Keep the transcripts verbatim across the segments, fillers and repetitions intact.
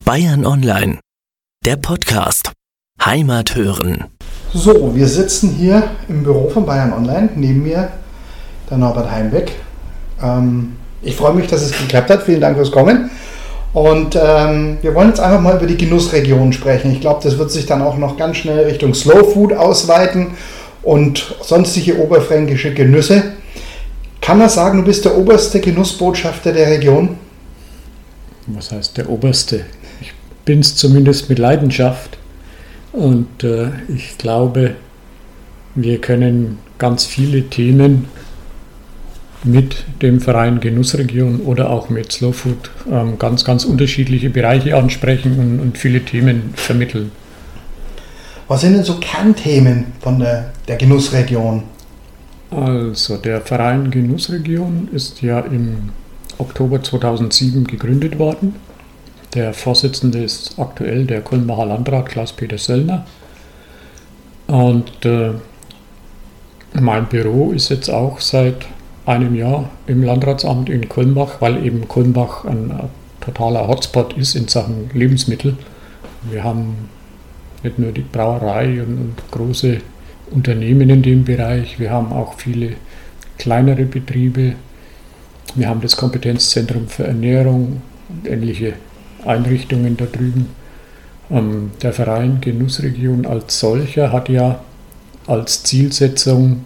Bayern Online, der Podcast. Heimat hören. So, wir sitzen hier im Büro von Bayern Online. Neben mir der Norbert Heimbeck. Ähm, ich freue mich, dass es geklappt hat. Vielen Dank fürs Kommen. Und ähm, wir wollen jetzt einfach mal über die Genussregion sprechen. Ich glaube, das wird sich dann auch noch ganz schnell Richtung Slow Food ausweiten und sonstige oberfränkische Genüsse. Kann man sagen, du bist der oberste Genussbotschafter der Region? Was heißt der oberste? Ich bin es zumindest mit Leidenschaft. Und äh, ich glaube, wir können ganz viele Themen mit dem Verein Genussregion oder auch mit Slow Food ähm, ganz, ganz unterschiedliche Bereiche ansprechen und, und viele Themen vermitteln. Was sind denn so Kernthemen von der, der Genussregion? Also der Verein Genussregion ist ja im Oktober zweitausendsieben gegründet worden. Der Vorsitzende ist aktuell der Kulmbacher Landrat Klaus-Peter Söllner. Und äh, mein Büro ist jetzt auch seit einem Jahr im Landratsamt in Kulmbach, weil eben Kulmbach ein totaler Hotspot ist in Sachen Lebensmittel. Wir haben nicht nur die Brauerei und, und große Unternehmen in dem Bereich, wir haben auch viele kleinere Betriebe. Wir haben das Kompetenzzentrum für Ernährung und ähnliche Einrichtungen da drüben. Ähm, der Verein Genussregion als solcher hat ja als Zielsetzung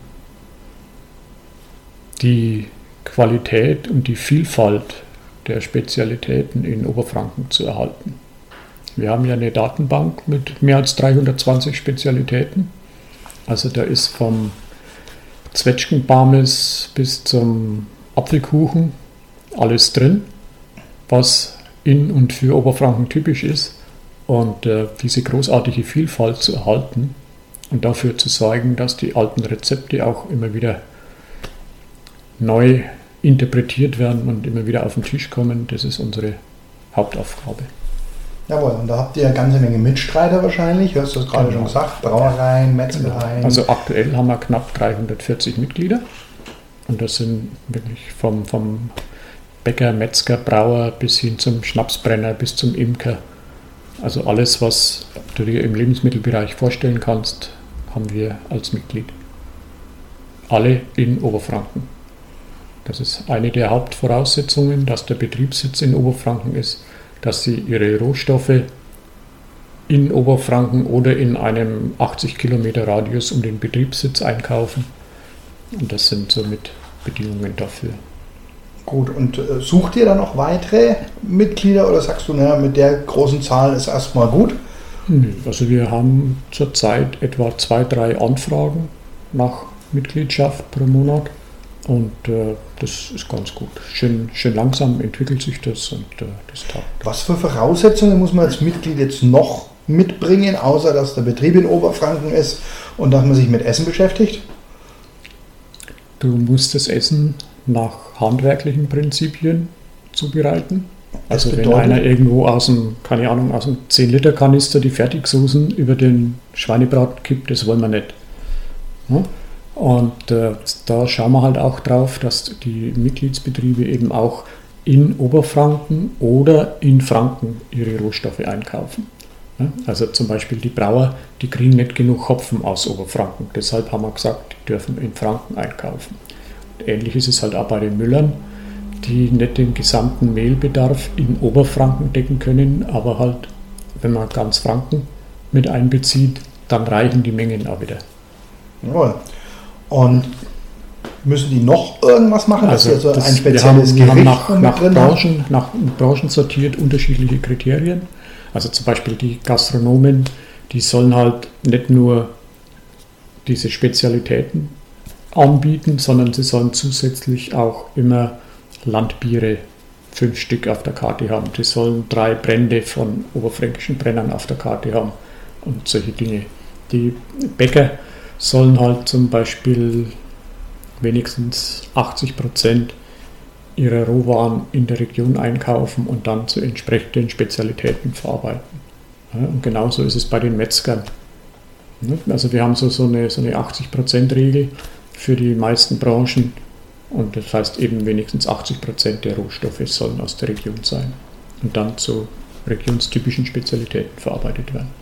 die Qualität und die Vielfalt der Spezialitäten in Oberfranken zu erhalten. Wir haben ja eine Datenbank mit mehr als dreihundertzwanzig Spezialitäten. Also da ist vom Zwetschgenbarmes bis zum Apfelkuchen alles drin, was in und für Oberfranken typisch ist. Und äh, diese großartige Vielfalt zu erhalten und dafür zu sorgen, dass die alten Rezepte auch immer wieder neu interpretiert werden und immer wieder auf den Tisch kommen, das ist unsere Hauptaufgabe. Jawohl, und da habt ihr eine ganze Menge Mitstreiter wahrscheinlich, du hast das gerade genau. schon gesagt, Brauereien, Metzgereien. Also aktuell haben wir knapp dreihundertvierzig Mitglieder und das sind wirklich vom, vom Bäcker, Metzger, Brauer bis hin zum Schnapsbrenner, bis zum Imker. Also alles, was du dir im Lebensmittelbereich vorstellen kannst, haben wir als Mitglied. Alle in Oberfranken. Das ist eine der Hauptvoraussetzungen, dass der Betriebssitz in Oberfranken ist, dass sie ihre Rohstoffe in Oberfranken oder in einem achtzig Kilometer Radius um den Betriebssitz einkaufen. Und das sind somit Bedingungen dafür. Gut, und äh, sucht ihr dann noch weitere Mitglieder oder sagst du, naja, mit der großen Zahl ist erstmal gut? Also wir haben zurzeit etwa zwei, drei Anfragen nach Mitgliedschaft pro Monat. Und äh, das ist ganz gut. Schön, schön langsam entwickelt sich das und äh, das taugt. Was für Voraussetzungen muss man als Mitglied jetzt noch mitbringen, außer dass der Betrieb in Oberfranken ist und dass man sich mit Essen beschäftigt? Du musst das Essen nach handwerklichen Prinzipien zubereiten. Das also bedeutet? Wenn einer irgendwo aus dem, keine Ahnung, aus dem zehn Liter Kanister die Fertigsoßen über den Schweinebraten kippt, das wollen wir nicht. Ja? Und äh, da schauen wir halt auch drauf, dass die Mitgliedsbetriebe eben auch in Oberfranken oder in Franken ihre Rohstoffe einkaufen. Ja, also zum Beispiel die Brauer, die kriegen nicht genug Hopfen aus Oberfranken. Deshalb haben wir gesagt, die dürfen in Franken einkaufen. Ähnlich ist es halt auch bei den Müllern, die nicht den gesamten Mehlbedarf in Oberfranken decken können, aber halt, wenn man ganz Franken mit einbezieht, dann reichen die Mengen auch wieder. Jawohl. Und müssen die noch irgendwas machen? Also dass sie also das, ein spezielles wir haben, Gericht wir haben nach, nach, drin Branchen, nach Branchen sortiert unterschiedliche Kriterien. Also zum Beispiel die Gastronomen, die sollen halt nicht nur diese Spezialitäten anbieten, sondern sie sollen zusätzlich auch immer Landbiere, fünf Stück auf der Karte haben. Die sollen drei Brände von oberfränkischen Brennern auf der Karte haben und solche Dinge. Die Bäcker sollen halt zum Beispiel wenigstens achtzig Prozent ihrer Rohwaren in der Region einkaufen und dann zu entsprechenden Spezialitäten verarbeiten. Ja, und genauso ist es bei den Metzgern. Also wir haben so, so eine, so eine achtzig Prozent Regel für die meisten Branchen und das heißt eben wenigstens achtzig Prozent der Rohstoffe sollen aus der Region sein und dann zu regionstypischen Spezialitäten verarbeitet werden.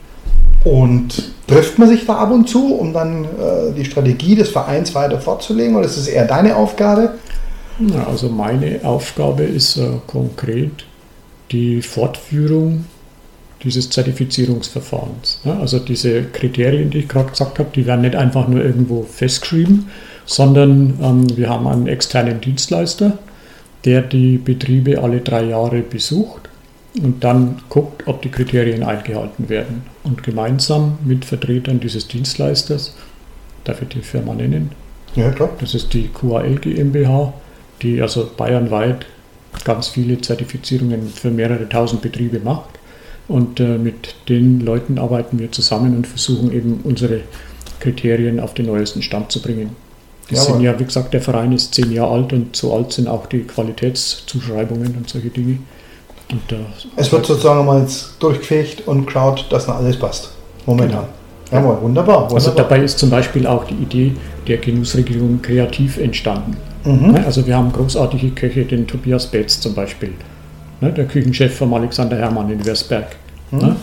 Und trifft man sich da ab und zu, um dann äh, die Strategie des Vereins weiter fortzulegen, oder ist es eher deine Aufgabe? Ja, also meine Aufgabe ist äh, konkret die Fortführung dieses Zertifizierungsverfahrens. Ja, also diese Kriterien, die ich gerade gesagt habe, die werden nicht einfach nur irgendwo festgeschrieben, sondern ähm, wir haben einen externen Dienstleister, der die Betriebe alle drei Jahre besucht und dann guckt, ob die Kriterien eingehalten werden. Und gemeinsam mit Vertretern dieses Dienstleisters, darf ich die Firma nennen? Ja, klar. Das ist die Q A L GmbH, die also bayernweit ganz viele Zertifizierungen für mehrere tausend Betriebe macht. Und äh, mit den Leuten arbeiten wir zusammen und versuchen eben unsere Kriterien auf den neuesten Stand zu bringen. Die Jawohl. sind ja, wie gesagt, der Verein ist zehn Jahre alt und so alt sind auch die Qualitätszuschreibungen und solche Dinge. Und, äh, Es wird sozusagen mal jetzt durchgefegt und geschaut, dass noch alles passt. Momentan. Genau. Jawohl, wunderbar, wunderbar. Also dabei ist zum Beispiel auch die Idee der Genussregion kreativ entstanden. Mhm. Ne, also wir haben großartige Köche, den Tobias Betz zum Beispiel, ne, der Küchenchef vom Alexander Hermann in Versberg. Mhm. Ne,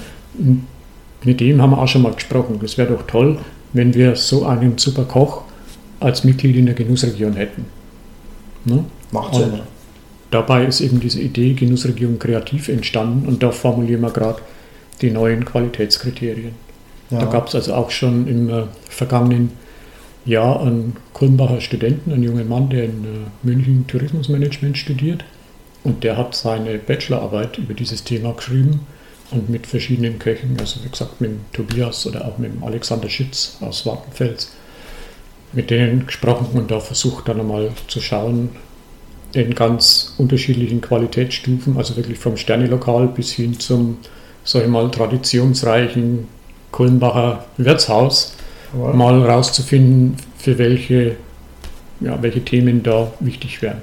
mit dem haben wir auch schon mal gesprochen. Es wäre doch toll, wenn wir so einen super Koch als Mitglied in der Genussregion hätten. Ne? Macht Und Sinn. dabei ist eben diese Idee Genussregion kreativ entstanden und da formulieren wir gerade die neuen Qualitätskriterien. Ja. Da gab es also auch schon im äh, vergangenen Jahr einen Kulmbacher Studenten, einen jungen Mann, der in äh, München Tourismusmanagement studiert, und der hat seine Bachelorarbeit über dieses Thema geschrieben und mit verschiedenen Köchen, also wie gesagt mit dem Tobias oder auch mit dem Alexander Schütz aus Wartenfels, mit denen gesprochen und da versucht dann einmal zu schauen, in ganz unterschiedlichen Qualitätsstufen, also wirklich vom Sternelokal bis hin zum, sag ich mal, traditionsreichen Kulmbacher Wirtshaus, Jawohl. mal rauszufinden, für welche, ja, welche Themen da wichtig wären.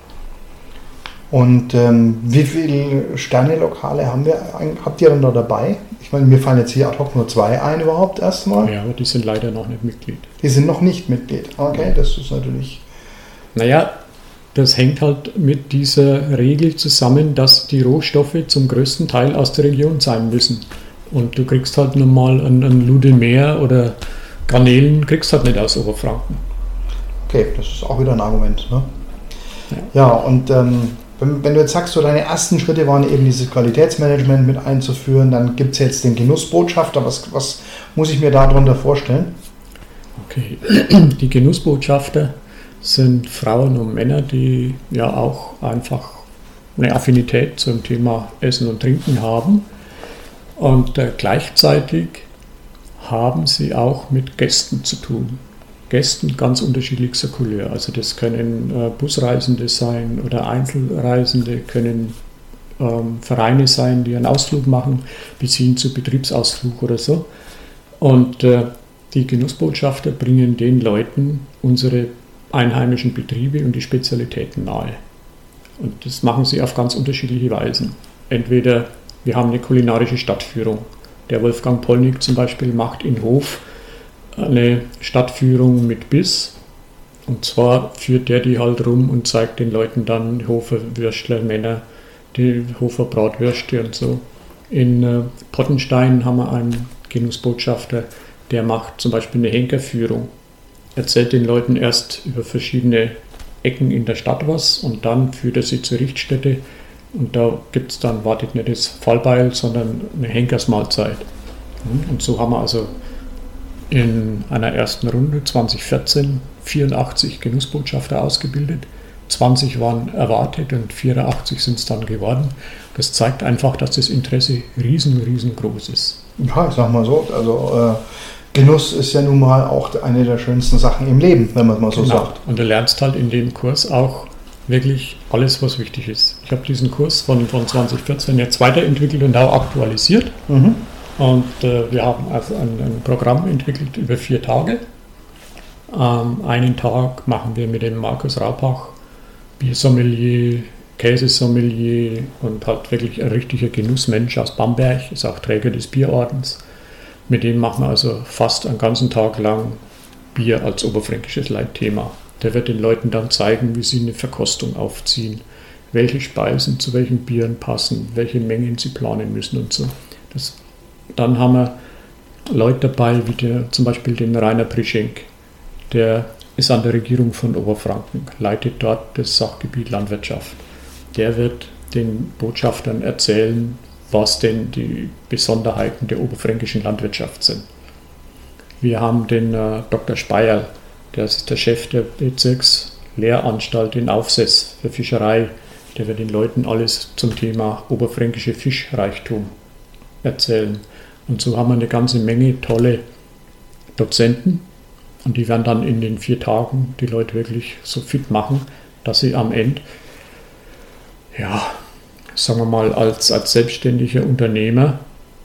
Und ähm, wie viele Sterne-Lokale haben wir, habt ihr denn da dabei? Ich meine, mir fallen jetzt hier ad hoc nur zwei ein überhaupt erstmal. Ja, aber die sind leider noch nicht Mitglied. Die sind noch nicht Mitglied. Okay, das ist natürlich... Naja, das hängt halt mit dieser Regel zusammen, dass die Rohstoffe zum größten Teil aus der Region sein müssen. Und du kriegst halt nun mal ein, ein Ludemeer oder Garnelen, kriegst halt nicht aus Oberfranken. Okay, das ist auch wieder ein Argument. Ne? Ja. Ja, und ähm, wenn, wenn du jetzt sagst, so deine ersten Schritte waren eben dieses Qualitätsmanagement mit einzuführen, dann gibt es jetzt den Genussbotschafter. Was, was muss ich mir darunter vorstellen? Okay, die Genussbotschafter sind Frauen und Männer, die ja auch einfach eine Affinität zum Thema Essen und Trinken haben. Und äh, gleichzeitig haben sie auch mit Gästen zu tun. Gästen ganz unterschiedlichster Couleur. Also das können äh, Busreisende sein oder Einzelreisende, können ähm, Vereine sein, die einen Ausflug machen, bis hin zu Betriebsausflug oder so. Und äh, die Genussbotschafter bringen den Leuten unsere einheimischen Betriebe und die Spezialitäten nahe. Und das machen sie auf ganz unterschiedliche Weisen. Entweder wir haben eine kulinarische Stadtführung. Der Wolfgang Pollnick zum Beispiel macht in Hof eine Stadtführung mit Biss. Und zwar führt der die halt rum und zeigt den Leuten dann Hofer Würstler, Männer, die Hofer Bratwürste und so. In äh, Pottenstein haben wir einen Genussbotschafter, der macht zum Beispiel eine Henkerführung. Erzählt den Leuten erst über verschiedene Ecken in der Stadt was und dann führt er sie zur Richtstätte. Und da gibt es dann, wartet nicht das Fallbeil, sondern eine Henkersmahlzeit. Und so haben wir also in einer ersten Runde zwanzig vierzehn vierundachtzig Genussbotschafter ausgebildet. zwanzig waren erwartet und vierundachtzig sind es dann geworden. Das zeigt einfach, dass das Interesse riesen, riesengroß ist. Ja, ich sag mal so, also äh, Genuss ist ja nun mal auch eine der schönsten Sachen im Leben, wenn man es mal so Genau. sagt. Und du lernst halt in dem Kurs auch wirklich alles, was wichtig ist. Ich habe diesen Kurs von, von zwanzig vierzehn jetzt weiterentwickelt und auch aktualisiert. Mhm. Und äh, wir haben also ein, ein Programm entwickelt über vier Tage. Ähm, einen Tag machen wir mit dem Markus Raupach, Biersommelier, Käsesommelier und halt wirklich ein richtiger Genussmensch aus Bamberg, ist auch Träger des Bierordens. Mit dem machen wir also fast einen ganzen Tag lang Bier als oberfränkisches Leitthema. Der wird den Leuten dann zeigen, wie sie eine Verkostung aufziehen, welche Speisen zu welchen Bieren passen, welche Mengen sie planen müssen und so. Das, dann haben wir Leute dabei, wie der, zum Beispiel den Rainer Prischenk, der ist an der Regierung von Oberfranken, leitet dort das Sachgebiet Landwirtschaft. Der wird den Botschaftern erzählen, was denn die Besonderheiten der oberfränkischen Landwirtschaft sind. Wir haben den äh, Doktor Speierl, der ist der Chef der Bezirkslehranstalt in Aufsess für Fischerei. Der wird den Leuten alles zum Thema oberfränkische Fischreichtum erzählen. Und so haben wir eine ganze Menge tolle Dozenten. Und die werden dann in den vier Tagen die Leute wirklich so fit machen, dass sie am Ende, ja, sagen wir mal, als, als selbstständiger Unternehmer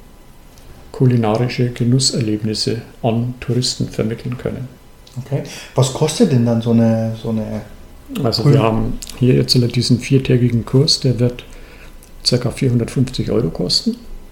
kulinarische Genusserlebnisse an Touristen vermitteln können. Okay. Was kostet denn dann so eine... So eine also Grün- wir haben hier jetzt diesen viertägigen Kurs, der wird ca. vierhundertfünfzig Euro kosten.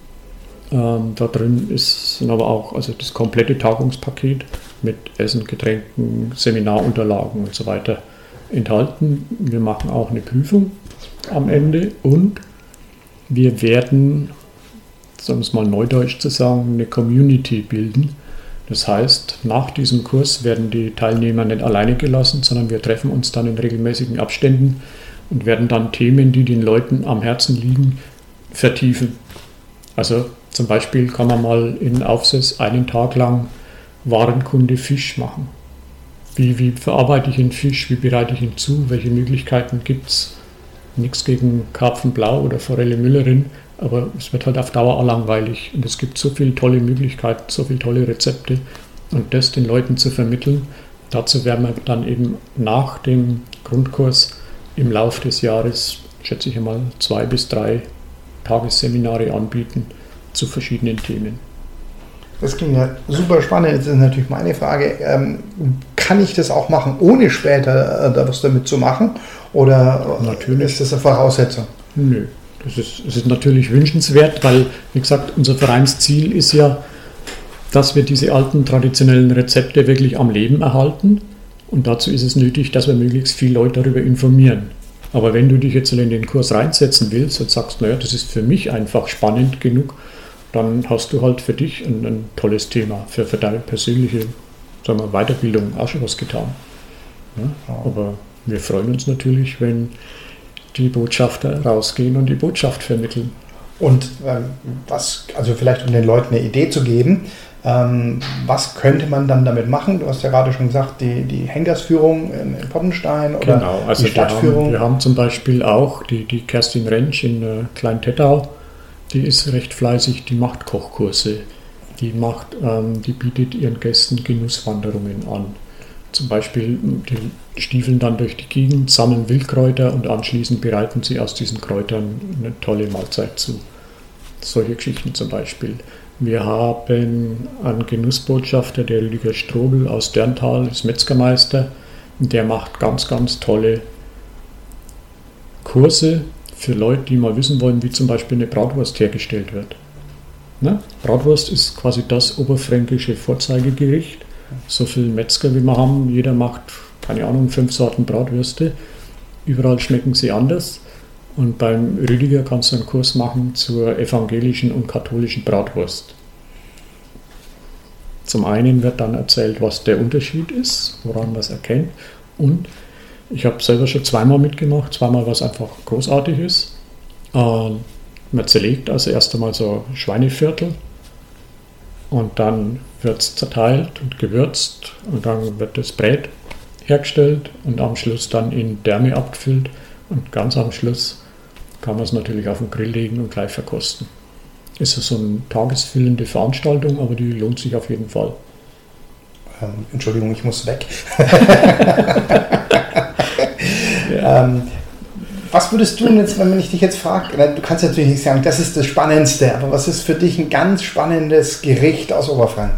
Ähm, da drin ist sind aber auch also das komplette Tagungspaket mit Essen, Getränken, Seminarunterlagen und so weiter enthalten. Wir machen auch eine Prüfung am Ende und wir werden, sagen wir es mal neudeutsch zu sagen, eine Community bilden. Das heißt, nach diesem Kurs werden die Teilnehmer nicht alleine gelassen, sondern wir treffen uns dann in regelmäßigen Abständen und werden dann Themen, die den Leuten am Herzen liegen, vertiefen. Also zum Beispiel kann man mal in Aufsess einen Tag lang Warenkunde Fisch machen. Wie, wie verarbeite ich einen Fisch, wie bereite ich ihn zu, welche Möglichkeiten gibt es? Nichts gegen Karpfenblau oder Forelle Müllerin, aber es wird halt auf Dauer auch langweilig. Und es gibt so viele tolle Möglichkeiten, so viele tolle Rezepte. Und das den Leuten zu vermitteln, dazu werden wir dann eben nach dem Grundkurs im Laufe des Jahres, schätze ich einmal, zwei bis drei Tagesseminare anbieten zu verschiedenen Themen. Das klingt ja super spannend. Jetzt ist natürlich meine Frage, ähm, kann ich das auch machen, ohne später äh, da was damit zu machen? Oder Natürlich. Ist das eine Voraussetzung? Nö, das ist, das ist natürlich wünschenswert, weil, wie gesagt, unser Vereinsziel ist ja, dass wir diese alten traditionellen Rezepte wirklich am Leben erhalten. Und dazu ist es nötig, dass wir möglichst viele Leute darüber informieren. Aber wenn du dich jetzt in den Kurs reinsetzen willst und sagst, naja, das ist für mich einfach spannend genug, dann hast du halt für dich ein, ein tolles Thema, für, für deine persönliche sagen wir, Weiterbildung auch schon was getan. Ja, aber wir freuen uns natürlich, wenn die Botschafter rausgehen und die Botschaft vermitteln. Und ähm, was, also vielleicht um den Leuten eine Idee zu geben, ähm, was könnte man dann damit machen? Du hast ja gerade schon gesagt, die, die Henkersführung in, in Pottenstein oder genau, also die Stadtführung. Wir haben, wir haben zum Beispiel auch die, die Kerstin Rentsch in äh, Klein-Tettau, die ist recht fleißig, die macht Kochkurse, die, macht, ähm, die bietet ihren Gästen Genusswanderungen an. Zum Beispiel, die stiefeln dann durch die Gegend, sammeln Wildkräuter und anschließend bereiten sie aus diesen Kräutern eine tolle Mahlzeit zu. Solche Geschichten zum Beispiel. Wir haben einen Genussbotschafter, der Rüdiger Strobel aus Derntal, ist Metzgermeister. Der macht ganz, ganz tolle Kurse für Leute, die mal wissen wollen, wie zum Beispiel eine Bratwurst hergestellt wird. Ne? Bratwurst ist quasi das oberfränkische Vorzeigegericht. So viele Metzger, wie wir haben, jeder macht, keine Ahnung, fünf Sorten Bratwürste. Überall schmecken sie anders. Und beim Rüdiger kannst du einen Kurs machen zur evangelischen und katholischen Bratwurst. Zum einen wird dann erzählt, was der Unterschied ist, woran man es erkennt. Und ich habe selber schon zweimal mitgemacht, zweimal, was einfach großartig ist. Ähm, man zerlegt also erst einmal so Schweineviertel und dann wird es zerteilt und gewürzt und dann wird das Brät hergestellt und am Schluss dann in Därme abgefüllt und ganz am Schluss kann man es natürlich auf den Grill legen und gleich verkosten. Ist so eine tagesfüllende Veranstaltung, aber die lohnt sich auf jeden Fall. Ähm, Entschuldigung, ich muss weg. Ja. ähm, was würdest du jetzt, wenn ich dich jetzt frage, du kannst natürlich nicht sagen, das ist das Spannendste, aber was ist für dich ein ganz spannendes Gericht aus Oberfranken?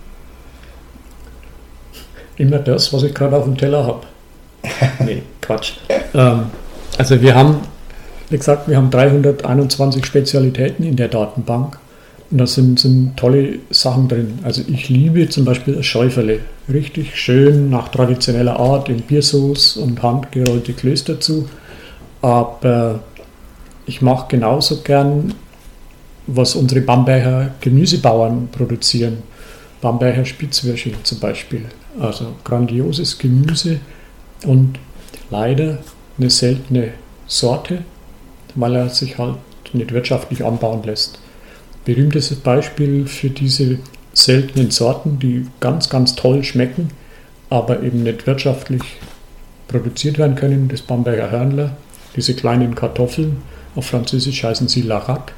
Immer das, was ich gerade auf dem Teller habe. Nee, Quatsch. Ähm, also wir haben, wie gesagt, wir haben dreihunderteinundzwanzig Spezialitäten in der Datenbank und da sind, sind tolle Sachen drin. Also ich liebe zum Beispiel das Schäuferle. Richtig schön nach traditioneller Art in Biersauce und handgerollte Klöße dazu. aber ich mache genauso gern, was unsere Bamberger Gemüsebauern produzieren. Bamberger Spitzwürschel zum Beispiel. Also grandioses Gemüse und leider eine seltene Sorte, weil er sich halt nicht wirtschaftlich anbauen lässt. Berühmtes Beispiel für diese seltenen Sorten, die ganz, ganz toll schmecken, aber eben nicht wirtschaftlich produziert werden können, das Bamberger Hörnler, diese kleinen Kartoffeln, auf Französisch heißen sie Larac.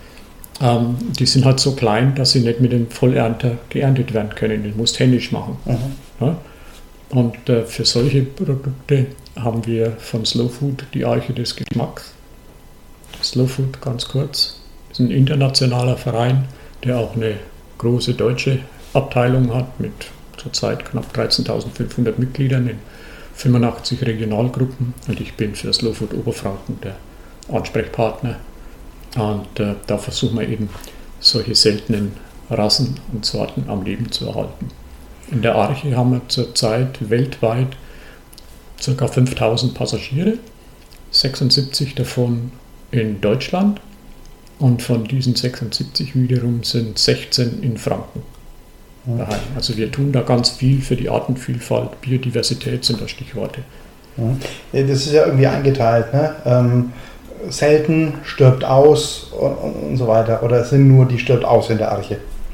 Ähm, die sind halt so klein, dass sie nicht mit dem Vollernter geerntet werden können. Das musst händisch machen. Mhm. Ja? Und äh, für solche Produkte haben wir von Slow Food die Arche des Geschmacks. Slow Food, ganz kurz, ist ein internationaler Verein, der auch eine große deutsche Abteilung hat mit zurzeit knapp dreizehntausendfünfhundert Mitgliedern in fünfundachtzig Regionalgruppen. Und ich bin für Slow Food Oberfranken der Ansprechpartner. Und äh, da versuchen wir eben solche seltenen Rassen und Sorten am Leben zu erhalten. In der Arche haben wir zurzeit weltweit ca. fünftausend Passagiere, sechsundsiebzig davon in Deutschland und von diesen sechsundsiebzig wiederum sind sechzehn in Franken daheim. Also wir tun da ganz viel für die Artenvielfalt, Biodiversität sind da Stichworte. Das ist ja irgendwie eingeteilt, ne? Ähm, selten, stirbt aus und, und, und so weiter. Oder sind nur die stirbt aus in der Arche?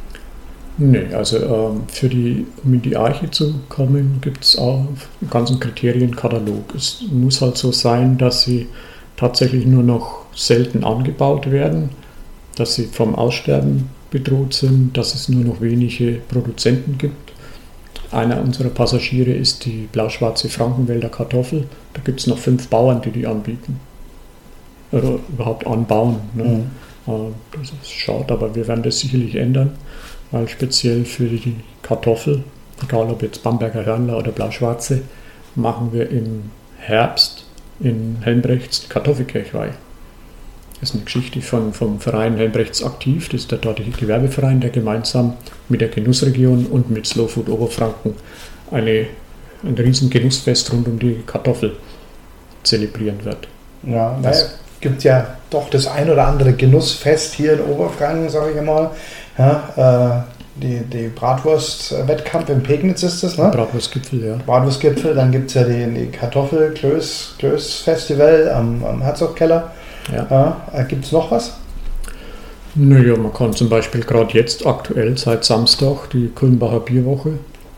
Nee, also ähm, für die, um in die Arche zu kommen, gibt es auch einen ganzen Kriterienkatalog. Es muss halt so sein, dass sie tatsächlich nur noch selten angebaut werden, dass sie vom Aussterben bedroht sind, dass es nur noch wenige Produzenten gibt. Einer unserer Passagiere ist die blau-schwarze Frankenwälder Kartoffel. Da gibt es noch fünf Bauern, die die anbieten. Oder überhaupt anbauen. Ne? Mhm. Das ist schade, aber wir werden das sicherlich ändern, weil speziell für die Kartoffel, egal ob jetzt Bamberger Hörnler oder blau-schwarze, machen wir im Herbst in Helmbrechts Kartoffelkirchweih. Das ist eine Geschichte von, vom Verein Helmbrechts aktiv, das ist der dortige Gewerbeverein, der gemeinsam mit der Genussregion und mit Slow Food Oberfranken eine, ein riesen Genussfest rund um die Kartoffel zelebrieren wird. Ja, es gibt ja doch das ein oder andere Genussfest hier in Oberfranken, sage ich einmal. Ja, äh, die, die Bratwurst-Wettkampf in Pegnitz ist das, ne? Bratwurstgipfel, ja. Bratwurstgipfel, dann gibt es ja die, die Kartoffel-Klöß-Festival am, am Herzogkeller. Ja. Ja, äh, gibt es noch was? Naja, man kann zum Beispiel gerade jetzt aktuell seit Samstag die Kulmbacher Bierwoche,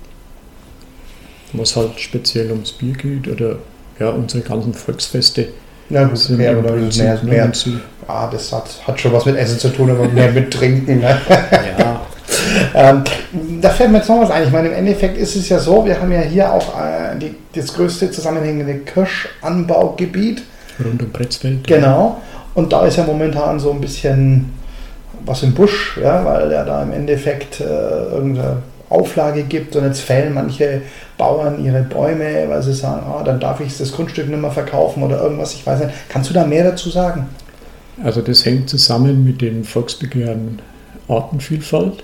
wo es halt speziell ums Bier geht oder ja, unsere ganzen Volksfeste. Ja, gut, sind mehr oder mehr, mehr. Ah, das hat, hat schon was mit Essen zu tun, aber mehr mit Trinken. Ne? Ja. ähm, da fällt mir jetzt noch was ein. Ich meine, im Endeffekt ist es ja so, wir haben ja hier auch äh, die, das größte zusammenhängende Kirschanbaugebiet. Rund um Pretzfeld. Genau. Und da ist ja momentan so ein bisschen was im Busch, ja, weil ja da im Endeffekt äh, irgendeine Auflage gibt und jetzt fällen manche Bauern ihre Bäume, weil sie sagen, ah, dann darf ich das Grundstück nicht mehr verkaufen oder irgendwas, ich weiß nicht. Kannst du da mehr dazu sagen? Also das hängt zusammen mit dem Volksbegehren Artenvielfalt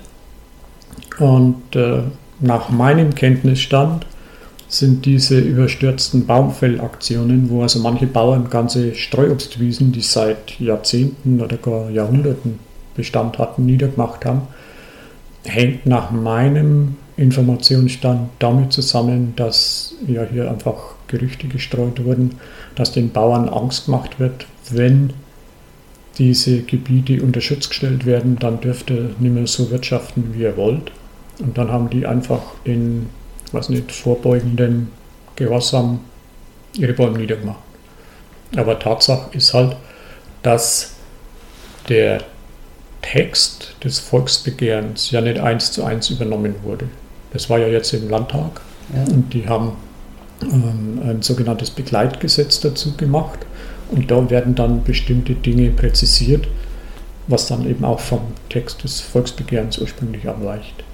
und äh, nach meinem Kenntnisstand sind diese überstürzten Baumfellaktionen, wo also manche Bauern ganze Streuobstwiesen, die seit Jahrzehnten oder gar Jahrhunderten Bestand hatten, niedergemacht haben, hängt nach meinem Informationsstand damit zusammen, dass ja hier einfach Gerüchte gestreut wurden, dass den Bauern Angst gemacht wird, wenn diese Gebiete unter Schutz gestellt werden, dann dürft ihr nicht mehr so wirtschaften, wie ihr wollt. Und dann haben die einfach in, weiß nicht, vorbeugenden Gehorsam ihre Bäume niedergemacht. Aber Tatsache ist halt, dass der Text des Volksbegehrens ja nicht eins zu eins übernommen wurde. Das war ja jetzt im Landtag ja. Und die haben ähm, ein sogenanntes Begleitgesetz dazu gemacht und da werden dann bestimmte Dinge präzisiert, was dann eben auch vom Text des Volksbegehrens ursprünglich abweicht.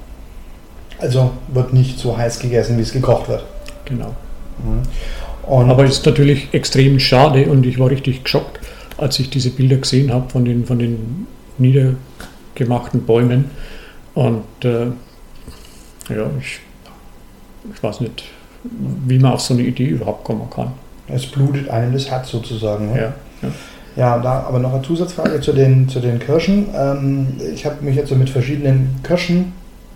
Also wird nicht so heiß gegessen, wie es gekocht wird. Genau. Mhm. Und aber ist natürlich extrem schade und ich war richtig geschockt, als ich diese Bilder gesehen habe von den, von den niedergemachten Bäumen. Und äh, ja, ich, ich weiß nicht, wie man auf so eine Idee überhaupt kommen kann. Es blutet einem das Herz sozusagen. Ne? Ja, ja. Ja, da aber noch eine Zusatzfrage zu den, zu den Kirschen. Ähm, ich habe mich jetzt so mit verschiedenen Kirschenbauern,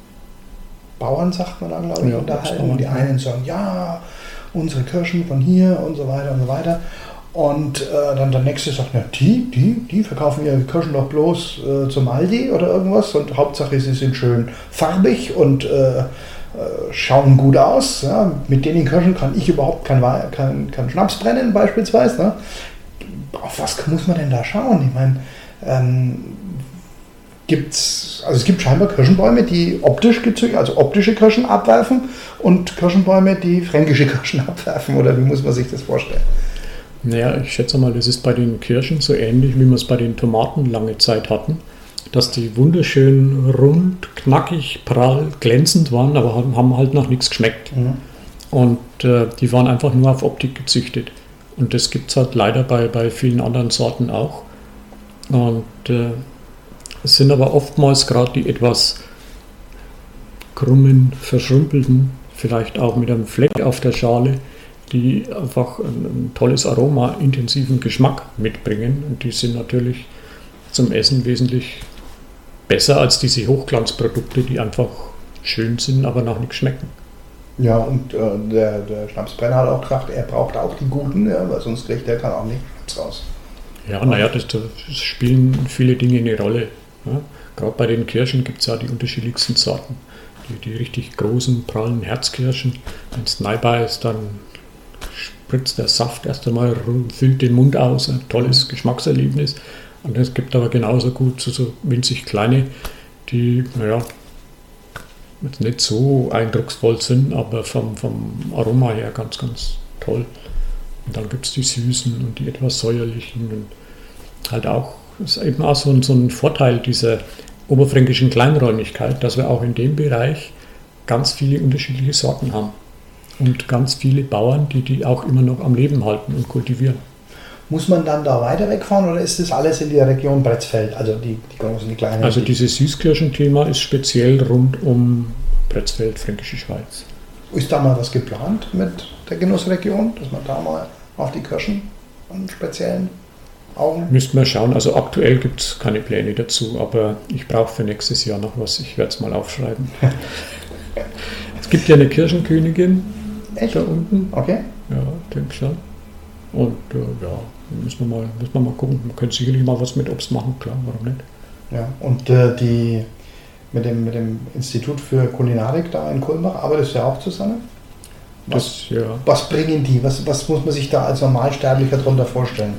sagt man da, glaube ich, Ja, unterhalten. Und die einen sagen, ja, unsere Kirschen von hier und so weiter und so weiter. Und äh, dann der nächste sagt, na, die, die, die verkaufen ihre Kirschen doch bloß äh, zum Aldi oder irgendwas. Und Hauptsache, sie sind schön farbig und äh, äh, schauen gut aus. Ja. Mit denen Kirschen kann ich überhaupt kein, kein, kein Schnaps brennen, beispielsweise. Ne? Auf was muss man denn da schauen? Ich meine, ähm, gibt's, also es gibt scheinbar Kirschenbäume, die optisch gezüchtet, also optische Kirschen abwerfen und Kirschenbäume, die fränkische Kirschen abwerfen. Oder wie muss man sich das vorstellen? Naja, ich schätze mal, das ist bei den Kirschen so ähnlich, wie wir es bei den Tomaten lange Zeit hatten, dass die wunderschön rund, knackig, prall, glänzend waren, aber haben halt nach nichts geschmeckt. Mhm. Und äh, die waren einfach nur auf Optik gezüchtet. Und das gibt es halt leider bei, bei vielen anderen Sorten auch. Und äh, es sind aber oftmals gerade die etwas krummen, verschrumpelten, vielleicht auch mit einem Fleck auf der Schale, die einfach ein, ein tolles Aroma, intensiven Geschmack mitbringen. Und die sind natürlich zum Essen wesentlich besser als diese Hochglanzprodukte, die einfach schön sind, aber nach nichts schmecken. Ja, und äh, der, der Schnapsbrenner hat auch gesagt, er braucht auch die guten, ja, weil sonst kriegt er kann auch nicht Schnaps raus. Ja, naja, das, das spielen viele Dinge eine Rolle. Ja. Gerade bei den Kirschen gibt es ja die unterschiedlichsten Sorten. Die, die richtig großen, prallen Herzkirschen. Wenn es neibei ist, dann spritzt der Saft erst einmal, füllt den Mund aus, ein tolles Geschmackserlebnis. Und es gibt aber genauso gut so, so winzig kleine, die, naja, jetzt nicht so eindrucksvoll sind, aber vom, vom Aroma her ganz, ganz toll. Und dann gibt es die süßen und die etwas säuerlichen und halt auch, das ist eben auch so ein, so ein Vorteil dieser oberfränkischen Kleinräumigkeit, dass wir auch in dem Bereich ganz viele unterschiedliche Sorten haben. Und ganz viele Bauern, die die auch immer noch am Leben halten und kultivieren. Muss man dann da weiter wegfahren oder ist das alles in der Region Pretzfeld, also die, die großen, die kleinen? Also dieses Süßkirschen-Thema ist speziell rund um Pretzfeld, Fränkische Schweiz. Ist da mal was geplant mit der Genussregion, dass man da mal auf die Kirschen einen speziellen Augen? Müssten wir schauen, also aktuell gibt es keine Pläne dazu, aber ich brauche für nächstes Jahr noch was, ich werde es mal aufschreiben. Es gibt ja eine Kirschenkönigin. Echt? Da unten. Okay. Ja, denke schon. Und äh, ja, müssen wir, mal, müssen wir mal gucken. Man könnte sicherlich mal was mit Obst machen, klar, warum nicht? Ja, und äh, die mit dem, mit dem Institut für Kulinarik da in Kulmbach arbeitest du ja auch zusammen? Was, das, ja. was bringen die? Was, was muss man sich da als Normalsterblicher darunter vorstellen?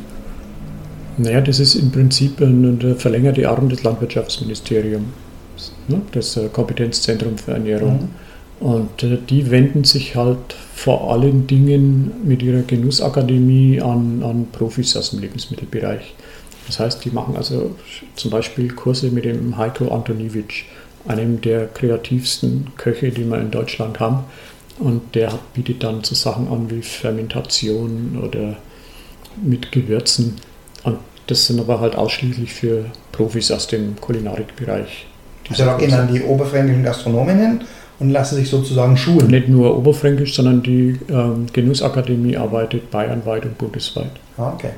Naja, das ist im Prinzip ein verlängerte Arm des Landwirtschaftsministeriums, ne? Das äh, Kompetenzzentrum für Ernährung. Mhm. Und äh, die wenden sich halt vor allen Dingen mit ihrer Genussakademie an, an Profis aus dem Lebensmittelbereich. Das heißt, die machen also zum Beispiel Kurse mit dem Heiko Antoniewicz, einem der kreativsten Köche, die wir in Deutschland haben. Und der hat, bietet dann so Sachen an wie Fermentation oder mit Gewürzen. Und das sind aber halt ausschließlich für Profis aus dem Kulinarikbereich. Also da gehen dann die oberfränkischen Gastronomen hin und lassen sich sozusagen schulen. Nicht nur oberfränkisch, sondern die ähm, Genussakademie arbeitet bayernweit und bundesweit. Ah, okay.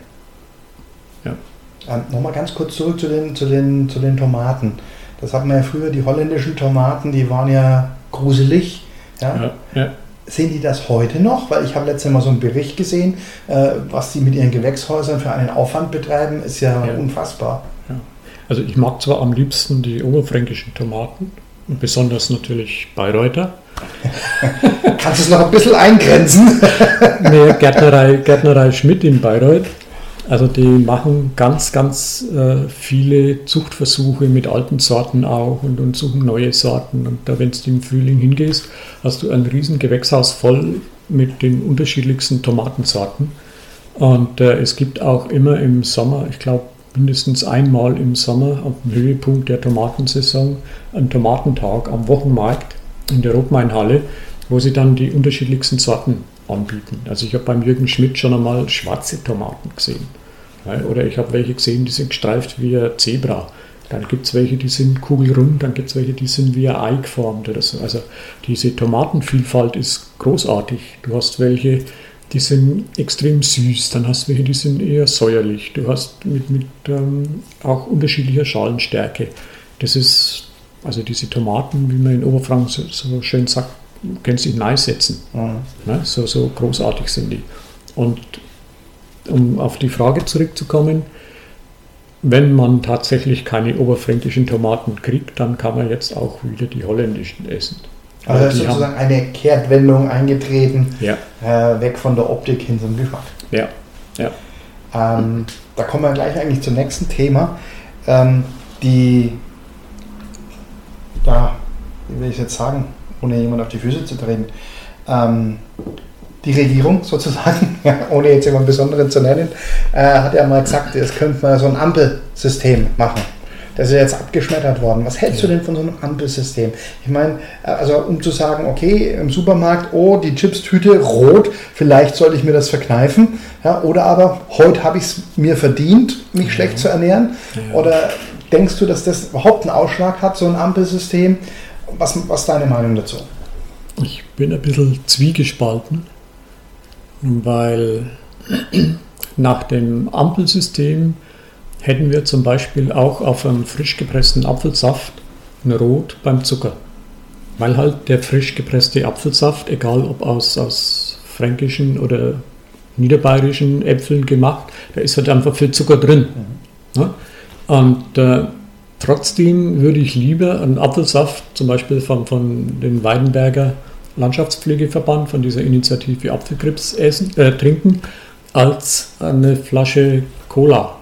Ja. Ähm, Nochmal ganz kurz zurück zu den, zu, den, zu den Tomaten. Das hatten wir ja früher, die holländischen Tomaten, die waren ja gruselig. Ja? Ja, ja. Sehen die das heute noch? Weil ich habe letztes Mal so einen Bericht gesehen, äh, was die mit ihren Gewächshäusern für einen Aufwand betreiben, ist ja, ja. unfassbar. Ja. Also ich mag zwar am liebsten die oberfränkischen Tomaten, und besonders natürlich Bayreuther. Kannst du es noch ein bisschen eingrenzen? Nee, Gärtnerei, Gärtnerei Schmidt in Bayreuth. Also die machen ganz, ganz äh, viele Zuchtversuche mit alten Sorten auch und, und suchen neue Sorten. Und da, wenn du im Frühling hingehst, hast du ein riesen Gewächshaus voll mit den unterschiedlichsten Tomatensorten. Und äh, es gibt auch immer im Sommer, ich glaube, mindestens einmal im Sommer am Höhepunkt der Tomatensaison einen Tomatentag am Wochenmarkt in der Rotmeinhalle, wo sie dann die unterschiedlichsten Sorten anbieten. Also ich habe beim Jürgen Schmidt schon einmal schwarze Tomaten gesehen. Oder ich habe welche gesehen, die sind gestreift wie ein Zebra. Dann gibt es welche, die sind kugelrund, dann gibt es welche, die sind wie ein Ei geformt oder so. Also diese Tomatenvielfalt ist großartig. Du hast welche, die sind extrem süß. Dann hast du welche, die sind eher säuerlich. Du hast mit, mit ähm, auch unterschiedlicher Schalenstärke. Das ist, also diese Tomaten, wie man in Oberfranken so, so schön sagt, kannst du in Neis setzen. Mhm. Ne? So, so großartig sind die. Und um auf die Frage zurückzukommen, wenn man tatsächlich keine oberfränkischen Tomaten kriegt, dann kann man jetzt auch wieder die holländischen essen. Also ist sozusagen haben, eine Kehrtwendung eingetreten, ja. äh, weg von der Optik hin zum Geschmack. Ja, ja. Ähm, da kommen wir gleich eigentlich zum nächsten Thema. Ähm, die, ja, wie will ich jetzt sagen, ohne jemand auf die Füße zu treten, ähm, die Regierung sozusagen, ohne jetzt jemanden Besonderen zu nennen, äh, hat ja mal gesagt, es könnte man so ein Ampelsystem machen. Das ist jetzt abgeschmettert worden. Was hältst ja. du denn von so einem Ampelsystem? Ich meine, also um zu sagen, okay, im Supermarkt, oh, die Chipstüte rot, vielleicht sollte ich mir das verkneifen. Ja, oder aber, heute habe ich es mir verdient, mich ja. schlecht zu ernähren. Ja. Oder denkst du, dass das überhaupt einen Ausschlag hat, so ein Ampelsystem? Was, was ist deine Meinung dazu? Ich bin ein bisschen zwiegespalten, weil nach dem Ampelsystem hätten wir zum Beispiel auch auf einem frisch gepressten Apfelsaft ein Rot beim Zucker. Weil halt der frisch gepresste Apfelsaft, egal ob aus, aus fränkischen oder niederbayerischen Äpfeln gemacht, da ist halt einfach viel Zucker drin. Mhm. Ja? Und äh, trotzdem würde ich lieber einen Apfelsaft, zum Beispiel von, von den Weidenberger Landschaftspflegeverband, von dieser Initiative Apfelkrebs essen, äh, trinken, als eine Flasche Cola.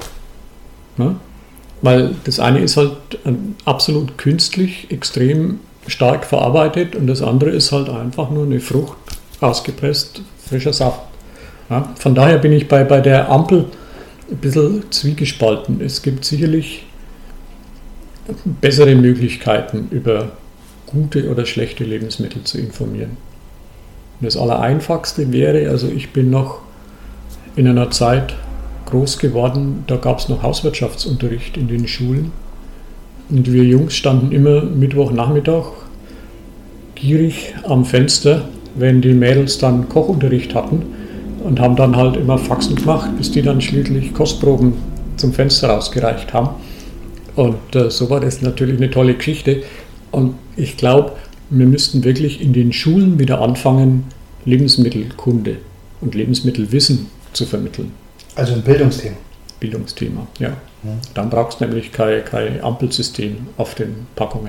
Ja? Weil das eine ist halt absolut künstlich, extrem stark verarbeitet und das andere ist halt einfach nur eine Frucht, ausgepresst, frischer Saft. Ja? Von daher bin ich bei, bei der Ampel ein bisschen zwiegespalten. Es gibt sicherlich bessere Möglichkeiten, über gute oder schlechte Lebensmittel zu informieren. Das Allereinfachste wäre, also ich bin noch in einer Zeit groß geworden, da gab es noch Hauswirtschaftsunterricht in den Schulen und wir Jungs standen immer Mittwochnachmittag gierig am Fenster, wenn die Mädels dann Kochunterricht hatten und haben dann halt immer Faxen gemacht, bis die dann schließlich Kostproben zum Fenster rausgereicht haben. Und äh, so war das natürlich eine tolle Geschichte. Und ich glaube, wir müssten wirklich in den Schulen wieder anfangen, Lebensmittelkunde und Lebensmittelwissen zu vermitteln. Also ein Bildungsthema. Bildungsthema, ja. ja. Dann brauchst du nämlich kein, kein Ampelsystem auf den Packungen.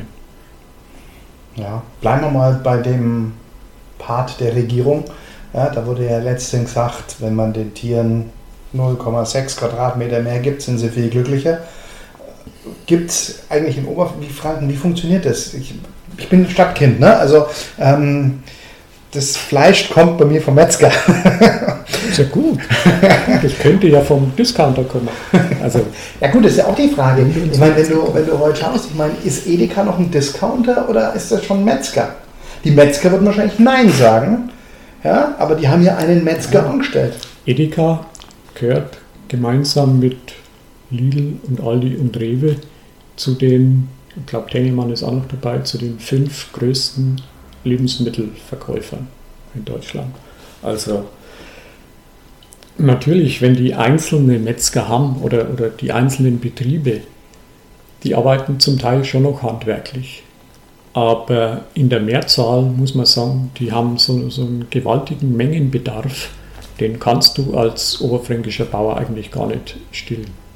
Ja, bleiben wir mal bei dem Part der Regierung. Ja, da wurde ja letztens gesagt, wenn man den Tieren null Komma sechs Quadratmeter mehr gibt, sind sie viel glücklicher. Gibt es eigentlich in Oberfranken, wie funktioniert das? Ich, ich bin ein Stadtkind, ne? Also ähm, das Fleisch kommt bei mir vom Metzger. Ist ja gut. Das könnte ja vom Discounter kommen. Also, ja gut, das ist ja auch die Frage. Ich meine, wenn du, wenn du heute schaust, ich meine, ist Edeka noch ein Discounter oder ist das schon ein Metzger? Die Metzger würden wahrscheinlich Nein sagen, ja, aber die haben ja einen Metzger ja. angestellt. Edeka gehört gemeinsam mit Lidl und Aldi und Rewe zu den, ich glaube Tengelmann ist auch noch dabei, zu den fünf größten Lebensmittelverkäufern in Deutschland. Also natürlich, wenn die einzelnen Metzger haben oder, oder die einzelnen Betriebe, die arbeiten zum Teil schon noch handwerklich. Aber in der Mehrzahl muss man sagen, die haben so, so einen gewaltigen Mengenbedarf, den kannst du als oberfränkischer Bauer eigentlich gar nicht stillen.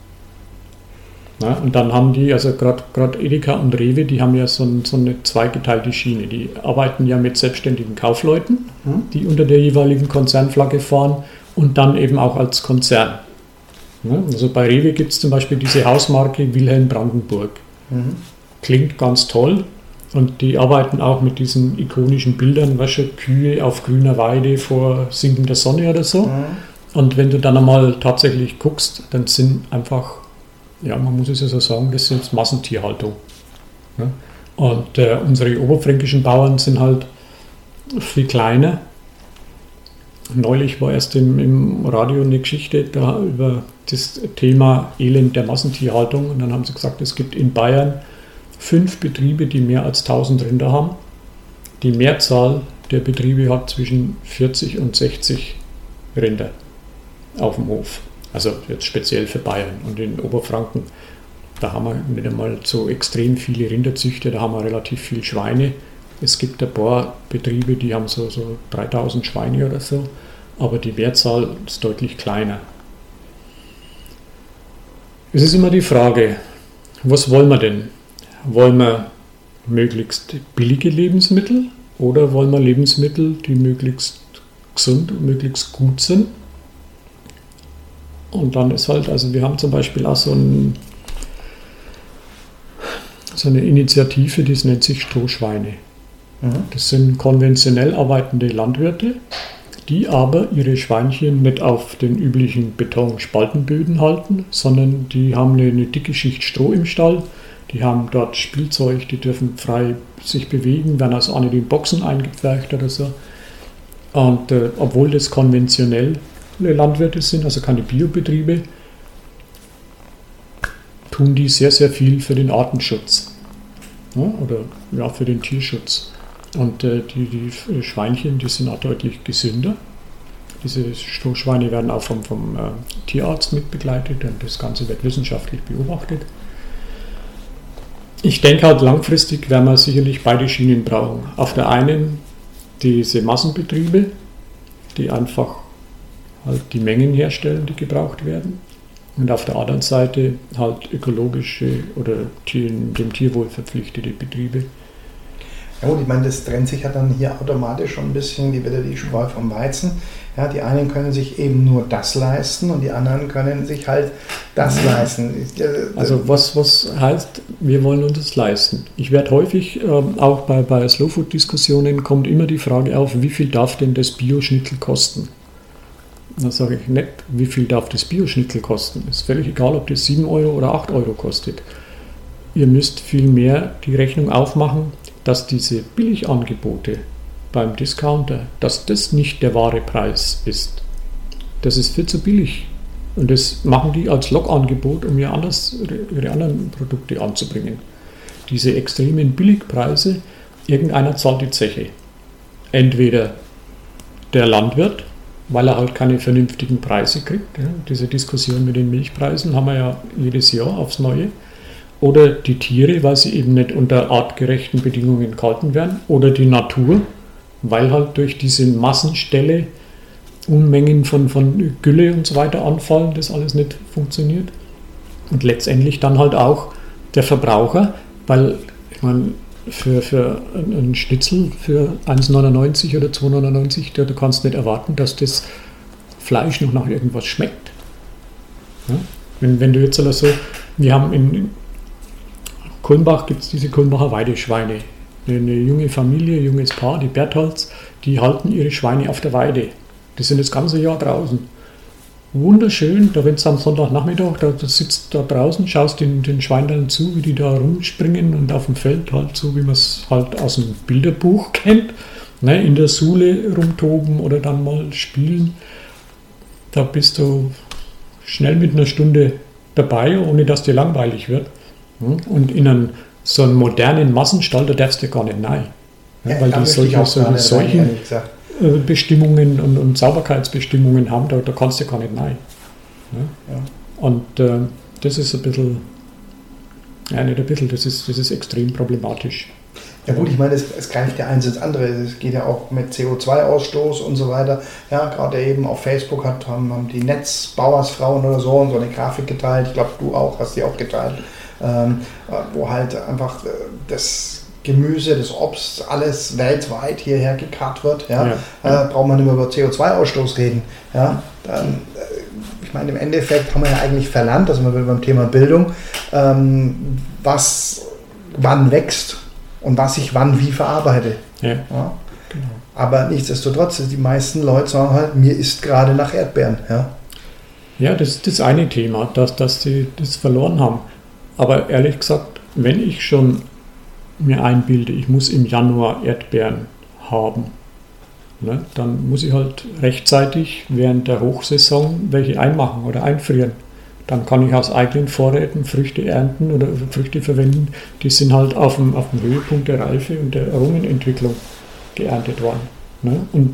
Ja, und dann haben die, also gerade Edeka und Rewe, die haben ja so, ein, so eine zweigeteilte Schiene. Die arbeiten ja mit selbstständigen Kaufleuten, mhm. die unter der jeweiligen Konzernflagge fahren und dann eben auch als Konzern. Ja, also bei Rewe gibt es zum Beispiel diese Hausmarke Wilhelm Brandenburg. Mhm. Klingt ganz toll und die arbeiten auch mit diesen ikonischen Bildern, weißt du, Kühe auf grüner Weide vor sinkender Sonne oder so. Mhm. Und wenn du dann einmal tatsächlich guckst, dann sind einfach, ja, man muss es ja so sagen, das ist Massentierhaltung. Ja? Und äh, unsere oberfränkischen Bauern sind halt viel kleiner. Neulich war erst im, im Radio eine Geschichte da über das Thema Elend der Massentierhaltung. Und dann haben sie gesagt, es gibt in Bayern fünf Betriebe, die mehr als tausend Rinder haben. Die Mehrzahl der Betriebe hat zwischen vierzig und sechzig Rinder auf dem Hof. Also jetzt speziell für Bayern. Und in Oberfranken, da haben wir nicht einmal so extrem viele Rinderzüchter, da haben wir relativ viel Schweine. Es gibt ein paar Betriebe, die haben so, so dreitausend Schweine oder so, aber die Mehrzahl ist deutlich kleiner. Es ist immer die Frage, was wollen wir denn? Wollen wir möglichst billige Lebensmittel oder wollen wir Lebensmittel, die möglichst gesund und möglichst gut sind? Und dann ist halt, also wir haben zum Beispiel auch so, ein, so eine Initiative, die nennt sich Strohschweine. Mhm. Das sind konventionell arbeitende Landwirte, die aber ihre Schweinchen nicht auf den üblichen Betonspaltenböden halten, sondern die haben eine, eine dicke Schicht Stroh im Stall, die haben dort Spielzeug, die dürfen frei sich bewegen, werden also auch nicht in Boxen eingepfercht oder so. Und äh, obwohl das konventionelle Landwirte sind, also keine Biobetriebe, tun die sehr, sehr viel für den Artenschutz, ja, oder ja, für den Tierschutz. Und äh, die, die Schweinchen, die sind auch deutlich gesünder. Diese Strohschweine werden auch vom, vom äh, Tierarzt mitbegleitet und das Ganze wird wissenschaftlich beobachtet. Ich denke halt, langfristig werden wir sicherlich beide Schienen brauchen. Auf der einen diese Massenbetriebe, die einfach halt die Mengen herstellen, die gebraucht werden. Und auf der anderen Seite halt ökologische oder dem Tierwohl verpflichtete Betriebe. Ja gut, ich meine, das trennt sich ja dann hier automatisch schon ein bisschen wie wieder die Spreu vom Weizen. Ja, die einen können sich eben nur das leisten und die anderen können sich halt das leisten. Also was, was heißt, wir wollen uns das leisten? Ich werde häufig, ähm, auch bei, bei Slow-Food-Diskussionen, kommt immer die Frage auf, wie viel darf denn das Bio-Schnitzel kosten? Da sage ich nicht, wie viel darf das Bio-Schnitzel kosten. Ist völlig egal, ob das sieben Euro oder acht Euro kostet. Ihr müsst vielmehr die Rechnung aufmachen, dass diese Billigangebote beim Discounter, dass das nicht der wahre Preis ist. Das ist viel zu billig. Und das machen die als Lokangebot, um ihr anders, ihre anderen Produkte anzubringen. Diese extremen Billigpreise, irgendeiner zahlt die Zeche. Entweder der Landwirt, weil er halt keine vernünftigen Preise kriegt. Ja, diese Diskussion mit den Milchpreisen haben wir ja jedes Jahr aufs Neue. Oder die Tiere, weil sie eben nicht unter artgerechten Bedingungen gehalten werden. Oder die Natur, weil halt durch diese Massenställe Unmengen von, von Gülle und so weiter anfallen, das alles nicht funktioniert. Und letztendlich dann halt auch der Verbraucher, weil ich meine, für, für einen Schnitzel für eins neunundneunzig oder zwei neunundneunzig, da, du kannst nicht erwarten, dass das Fleisch noch nach irgendwas schmeckt. Ja? Wenn, wenn du jetzt so, wir haben in Kulmbach gibt es diese Kulmbacher Weideschweine. Eine junge Familie, ein junges Paar, die Bertholds, die halten ihre Schweine auf der Weide. Die sind das ganze Jahr draußen. Wunderschön, da wenn du am Sonntagnachmittag, da, da sitzt da draußen, schaust den, den Schweinen zu, wie die da rumspringen und auf dem Feld halt so, wie man es halt aus dem Bilderbuch kennt, ne, in der Sule rumtoben oder dann mal spielen. Da bist du schnell mit einer Stunde dabei, ohne dass dir langweilig wird. Und in einem, so einem modernen Massenstall, da darfst du gar nicht rein. Ja, ja, weil die solche, solche, solche Bestimmungen und, und Sauberkeitsbestimmungen haben, da, da kannst du gar nicht rein. Ja? Ja. Und äh, das ist ein bisschen, ja nicht ein bisschen, das ist, das ist extrem problematisch. Ja gut, ich meine, es, es greift ja eins ins andere. Es geht ja auch mit C O zwei Ausstoß und so weiter. Ja, gerade eben auf Facebook hat, haben, haben die Netzbauersfrauen oder so und so eine Grafik geteilt. Ich glaube, du auch, hast die auch geteilt. Ähm, wo halt einfach das Gemüse, das Obst, alles weltweit hierher gekarrt wird. Ja? Ja, ja. Äh, braucht man nicht mehr über C O zwei Ausstoß reden. Ja? Dann, äh, ich meine, im Endeffekt haben wir ja eigentlich verlernt, dass wir beim Thema Bildung, ähm, was wann wächst und was ich wann wie verarbeite. Ja. Ja? Genau. Aber nichtsdestotrotz, die meisten Leute sagen halt, mir ist gerade nach Erdbeeren. Ja, ja, das ist das eine Thema, dass, dass sie das verloren haben. Aber ehrlich gesagt, wenn ich schon mir einbilde, ich muss im Januar Erdbeeren haben, ne, dann muss ich halt rechtzeitig während der Hochsaison welche einmachen oder einfrieren. Dann kann ich aus eigenen Vorräten Früchte ernten oder Früchte verwenden, die sind halt auf dem, auf dem Höhepunkt der Reife und der Aromenentwicklung geerntet worden. Ne? Und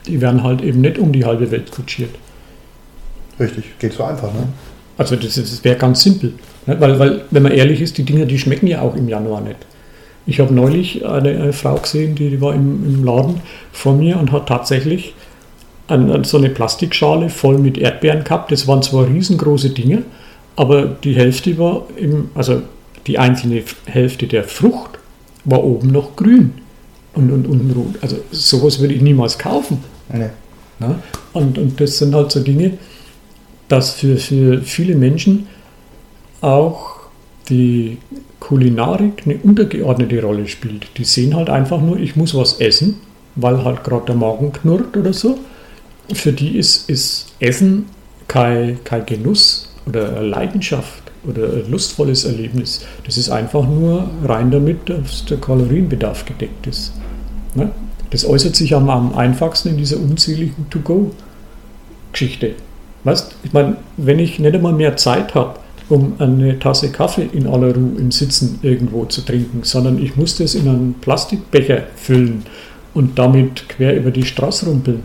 die werden halt eben nicht um die halbe Welt kutschiert. Richtig, geht so einfach, ne? Also das, das wäre ganz simpel. Ne? Weil, weil, wenn man ehrlich ist, die Dinger, die schmecken ja auch im Januar nicht. Ich habe neulich eine, eine Frau gesehen, die, die war im, im Laden vor mir und hat tatsächlich an, an so eine Plastikschale voll mit Erdbeeren gehabt. Das waren zwar riesengroße Dinge, aber die Hälfte war, im, also die einzelne Hälfte der Frucht war oben noch grün und, und unten rot. Also sowas würde ich niemals kaufen. Nee. Ja? Und, und das sind halt so Dinge, dass für, für viele Menschen auch die Kulinarik eine untergeordnete Rolle spielt. Die sehen halt einfach nur, ich muss was essen, weil halt gerade der Magen knurrt oder so. Für die ist, ist Essen kein, kein Genuss oder Leidenschaft oder ein lustvolles Erlebnis. Das ist einfach nur rein damit, dass der Kalorienbedarf gedeckt ist. Ne? Das äußert sich am, am einfachsten in dieser unzähligen To-Go-Geschichte. Weißt, ich meine, wenn ich nicht einmal mehr Zeit habe, um eine Tasse Kaffee in aller Ruhe im Sitzen irgendwo zu trinken, sondern ich muss das in einen Plastikbecher füllen und damit quer über die Straße rumpeln.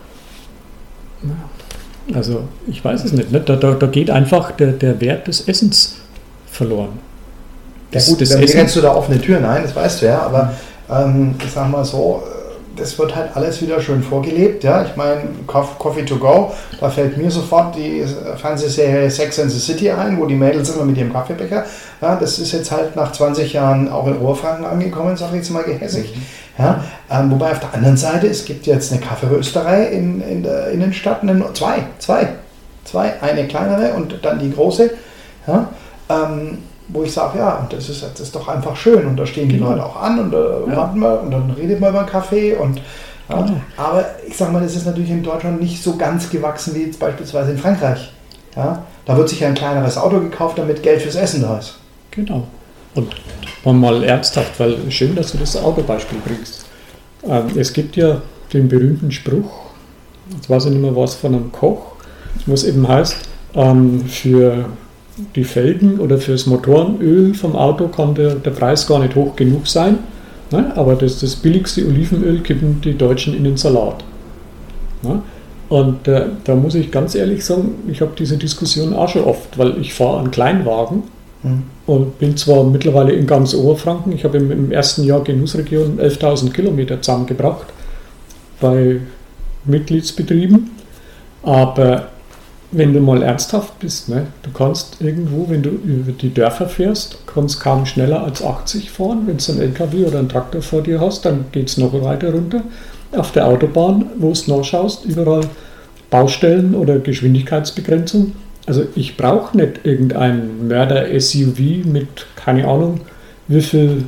Also ich weiß es nicht. Ne? Da, da, da geht einfach der, der Wert des Essens verloren. Das, ja gut, dann rennst du da offene Türen ein, das weißt du ja, aber ähm, ich sag mal so, das wird halt alles wieder schön vorgelebt. Ja? Ich meine, Coffee to go, da fällt mir sofort die Fernsehserie Sex and the City ein, wo die Mädels immer mit ihrem Kaffeebecher, ja, das ist jetzt halt nach zwanzig Jahren auch in Oberfranken angekommen, sage ich jetzt mal gehässig. Mhm. Ja? Ähm, wobei auf der anderen Seite, es gibt jetzt eine Kaffeerösterei in, in der Innenstadt, eine, zwei, zwei, zwei, eine kleinere und dann die große. Ja? Ähm, wo ich sage, ja, das ist, das ist doch einfach schön und da stehen die Leute auch an und, äh, ja. wir, und dann redet man über einen Kaffee und ja. Ja. Aber ich sage mal, das ist natürlich in Deutschland nicht so ganz gewachsen wie jetzt beispielsweise in Frankreich. Ja? Da wird sich ein kleineres Auto gekauft, damit Geld fürs Essen da ist. Genau. Und mal ernsthaft, weil schön, dass du das Autobeispiel bringst. Ähm, es gibt ja den berühmten Spruch, jetzt weiß ich nicht mehr was, von einem Koch, wo es eben heißt, ähm, für die Felgen oder fürs Motorenöl vom Auto kann der, der Preis gar nicht hoch genug sein, ne? Aber das, das billigste Olivenöl kippen die Deutschen in den Salat. Ne? Und äh, da muss ich ganz ehrlich sagen, ich habe diese Diskussion auch schon oft, weil ich fahre einen Kleinwagen mhm. und bin zwar mittlerweile in ganz Oberfranken, ich habe im, im ersten Jahr Genussregion elftausend Kilometer zusammengebracht bei Mitgliedsbetrieben, aber wenn du mal ernsthaft bist, ne, du kannst irgendwo, wenn du über die Dörfer fährst, kannst kaum schneller als achtzig fahren. Wenn du einen L K W oder einen Traktor vor dir hast, dann geht es noch weiter runter. Auf der Autobahn, wo du nachschaust, überall Baustellen oder Geschwindigkeitsbegrenzung. Also ich brauche nicht irgendein Mörder-S U V mit, keine Ahnung, wie viel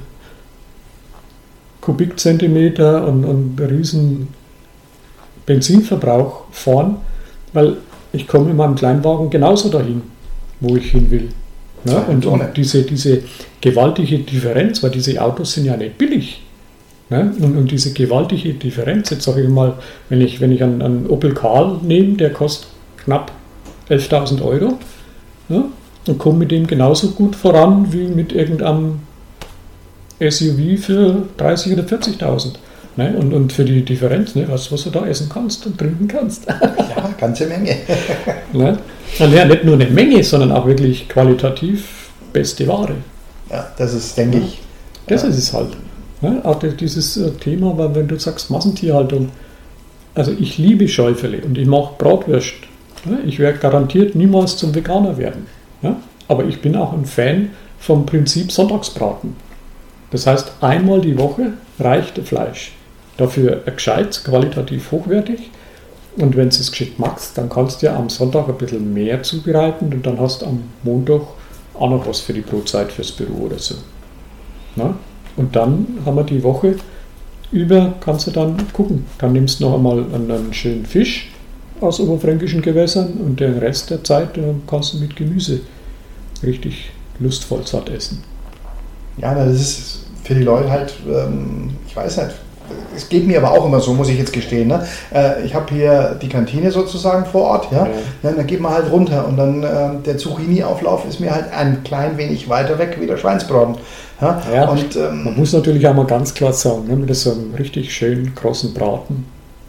Kubikzentimeter und, und riesen Benzinverbrauch fahren, weil ich komme in meinem Kleinwagen genauso dahin, wo ich hin will. Ja, und und diese, diese gewaltige Differenz, weil diese Autos sind ja nicht billig. Ne? Und, und diese gewaltige Differenz, jetzt sage ich mal, wenn ich, wenn ich einen, einen Opel Karl nehme, der kostet knapp elftausend Euro, ja, und komme mit dem genauso gut voran wie mit irgendeinem S U V für dreißigtausend oder vierzigtausend. Ne? Und, und für die Differenz, ne, was, was du da essen kannst und trinken kannst. Ja, ganze Menge. Ne? Und ja, nicht nur eine Menge, sondern auch wirklich qualitativ beste Ware. Ja, das ist, denke ja. ich. Das ja. ist es halt. Ne? Auch dieses Thema, weil wenn du sagst Massentierhaltung, also ich liebe Schäufele und ich mache Bratwürst. Ne? Ich werde garantiert niemals zum Veganer werden. Ne? Aber ich bin auch ein Fan vom Prinzip Sonntagsbraten. Das heißt, einmal die Woche reicht Fleisch. Dafür ein gescheit, qualitativ hochwertig. Und wenn du es geschickt machst, dann kannst du ja am Sonntag ein bisschen mehr zubereiten und dann hast du am Montag auch noch was für die Brotzeit fürs Büro oder so. Na? Und dann haben wir die Woche über, kannst du dann gucken. Dann nimmst du noch einmal einen, einen schönen Fisch aus oberfränkischen Gewässern und den Rest der Zeit dann kannst du mit Gemüse richtig lustvoll satt essen. Ja, das ist für die Leute halt, ähm, ich weiß nicht, es geht mir aber auch immer so, muss ich jetzt gestehen. Ne? Äh, ich habe hier die Kantine sozusagen vor Ort, ja? Ja. Ja, dann geht man halt runter und dann äh, der Zucchini-Auflauf ist mir halt ein klein wenig weiter weg wie der Schweinsbraten. Ja? Ja, und, ähm, man muss natürlich auch mal ganz klar sagen, ne, mit so einem richtig schönen, großen Braten,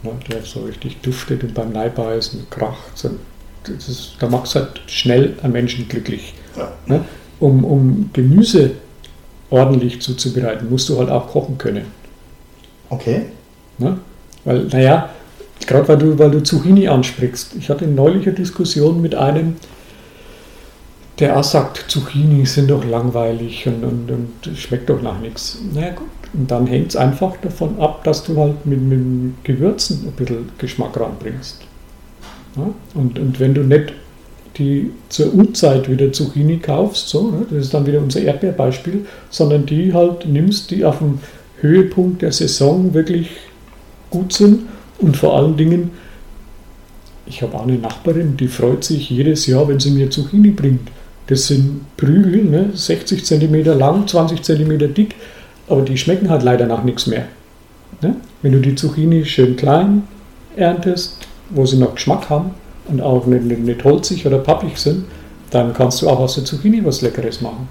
ne, der so richtig duftet und beim Neibeißen kracht. So, das ist, da macht es halt schnell einen Menschen glücklich. Ja. Ne? Um, um Gemüse ordentlich zuzubereiten, musst du halt auch kochen können. Okay. Ne? Weil, naja, gerade weil du, weil du Zucchini ansprichst. Ich hatte neulich eine Diskussion mit einem, der auch sagt, Zucchini sind doch langweilig und, und, und schmeckt doch nach nichts. Naja gut, und dann hängt es einfach davon ab, dass du halt mit, mit Gewürzen ein bisschen Geschmack ranbringst. Ja? Und, und wenn du nicht die zur Unzeit wieder Zucchini kaufst, so, ne, das ist dann wieder unser Erdbeerbeispiel, sondern die halt nimmst, die auf dem Höhepunkt der Saison wirklich gut sind und vor allen Dingen, ich habe auch eine Nachbarin, die freut sich jedes Jahr, wenn sie mir Zucchini bringt. Das sind Prügel, ne, sechzig Zentimeter lang, zwanzig Zentimeter dick, aber die schmecken halt leider nach nichts mehr. Ne? Wenn du die Zucchini schön klein erntest, wo sie noch Geschmack haben und auch nicht, nicht, nicht holzig oder pappig sind, dann kannst du auch aus der Zucchini was Leckeres machen.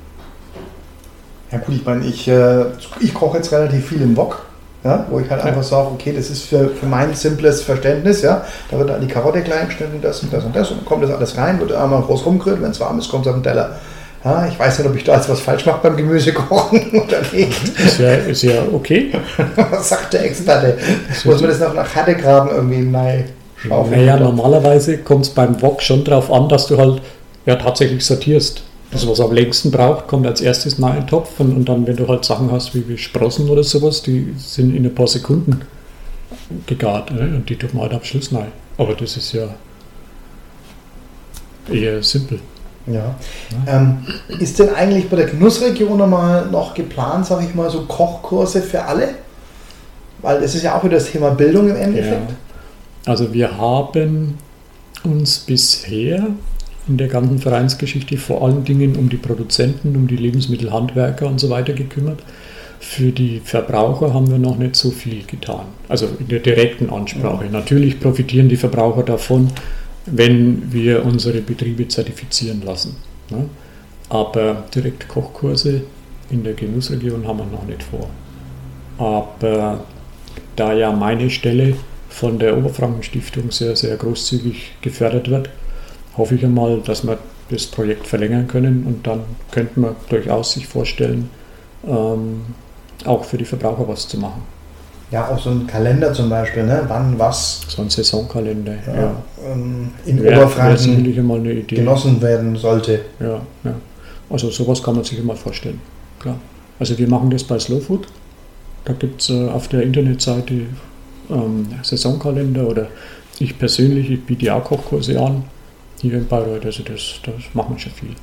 Ja gut, ich meine, ich, äh, ich koche jetzt relativ viel im Wok, ja, wo ich halt Ja. einfach sage, okay, das ist für, für mein simples Verständnis, ja, da wird dann die Karotte klein geschnitten, das und das und das und dann kommt das alles rein, wird einmal groß rumgerührt, wenn es warm ist, kommt es auf den Teller. Ja, ich weiß nicht, ob ich da jetzt was falsch mache beim Gemüse kochen oder nicht. Ist ja, ist ja okay. Was sagt der Experte? Muss man das noch nach Härtegraden irgendwie nein schaufeln? Naja, normalerweise kommt es beim Wok schon darauf an, dass du halt ja tatsächlich sortierst. Das, was am längsten braucht, kommt als erstes nach in den Topf und, und dann, wenn du halt Sachen hast wie, wie Sprossen oder sowas, die sind in ein paar Sekunden gegart, ne? Und die tut man halt am Schluss rein. Aber das ist ja eher simpel. Ja. Ähm, ist denn eigentlich bei der Genussregion nochmal noch geplant, sage ich mal, so Kochkurse für alle? Weil das ist ja auch wieder das Thema Bildung im Endeffekt. Ja. Also wir haben uns bisher in der ganzen Vereinsgeschichte vor allen Dingen um die Produzenten, um die Lebensmittelhandwerker und so weiter gekümmert. Für die Verbraucher haben wir noch nicht so viel getan, also in der direkten Ansprache. Ja. Natürlich profitieren die Verbraucher davon, wenn wir unsere Betriebe zertifizieren lassen. Ne? Aber direkt Kochkurse in der Genussregion haben wir noch nicht vor. Aber da ja meine Stelle von der Oberfranken-Stiftung sehr, sehr großzügig gefördert wird, hoffe ich einmal, dass wir das Projekt verlängern können und dann könnte man durchaus sich vorstellen, ähm, auch für die Verbraucher was zu machen. Ja, auch so ein Kalender zum Beispiel, ne? Wann was So ein Saisonkalender, ja, ja. ähm, in Wär, Oberfranken wär sicherlich einmal eine Idee. genossen werden sollte. Ja, ja. Also sowas kann man sich immer vorstellen, klar. Also wir machen das bei Slow Food. Da gibt es äh, auf der Internetseite ähm, Saisonkalender oder ich persönlich, ich biete ja auch Kochkurse an hier in Bayreuth, also das, das machen wir schon viel.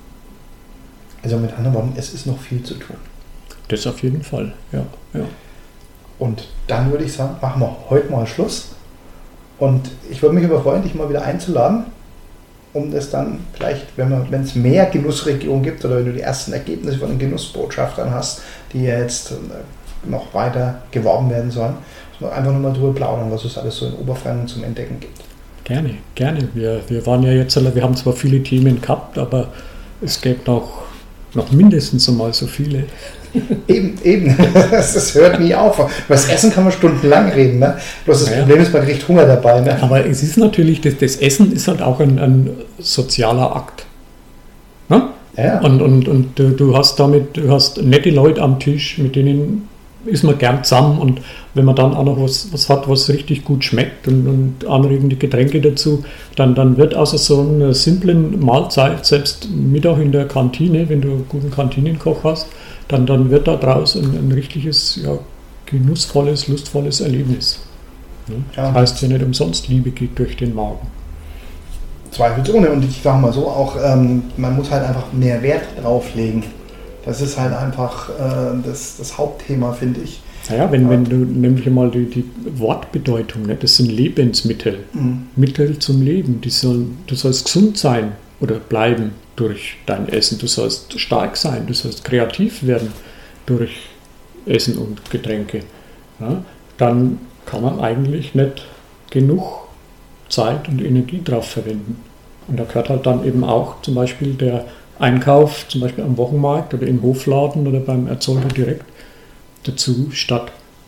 Also mit anderen Worten, es ist noch viel zu tun. Das auf jeden Fall, ja. ja. Und dann würde ich sagen, machen wir heute mal Schluss. Und ich würde mich aber freuen, dich mal wieder einzuladen, um das dann vielleicht, wenn man, wenn es mehr Genussregionen gibt oder wenn du die ersten Ergebnisse von den Genussbotschaftern hast, die ja jetzt noch weiter geworben werden sollen, dass wir einfach nochmal drüber plaudern, was es alles so in Oberfranken zum Entdecken gibt. Gerne, gerne. Wir, wir waren ja jetzt, wir haben zwar viele Themen gehabt, aber es gäbe noch, noch mindestens einmal so viele. Eben, eben. Das hört nie auf. Über das Essen kann man stundenlang reden. Ne? Bloß das ja. Problem ist, man kriegt Hunger dabei. Ne? Aber es ist natürlich, das, das Essen ist halt auch ein, ein sozialer Akt. Ne? Ja. Und, und, und du, du hast damit, du hast nette Leute am Tisch, mit denen ist man gern zusammen und wenn man dann auch noch was, was hat, was richtig gut schmeckt und, und anregende Getränke dazu, dann, dann wird aus so einer simplen Mahlzeit, selbst Mittag in der Kantine, wenn du einen guten Kantinenkoch hast, dann, dann wird daraus ein, ein richtiges, ja, genussvolles, lustvolles Erlebnis. Ne? Ja. Das heißt ja nicht umsonst, Liebe geht durch den Magen. Zweifelsohne. Und ich sage mal so, auch ähm, man muss halt einfach mehr Wert drauf legen. Das ist halt einfach äh, das, das Hauptthema, finde ich. Naja, wenn, wenn du nämlich mal die, die Wortbedeutung, ne, das sind Lebensmittel, Mhm. Mittel zum Leben. Die sollen, du sollst gesund sein oder bleiben durch dein Essen. Du sollst stark sein, du sollst kreativ werden durch Essen und Getränke. Ja, dann kann man eigentlich nicht genug Zeit und Energie drauf verwenden. Und da gehört halt dann eben auch zum Beispiel der Einkauf, zum Beispiel am Wochenmarkt oder im Hofladen oder beim Erzeuger direkt dazu, statt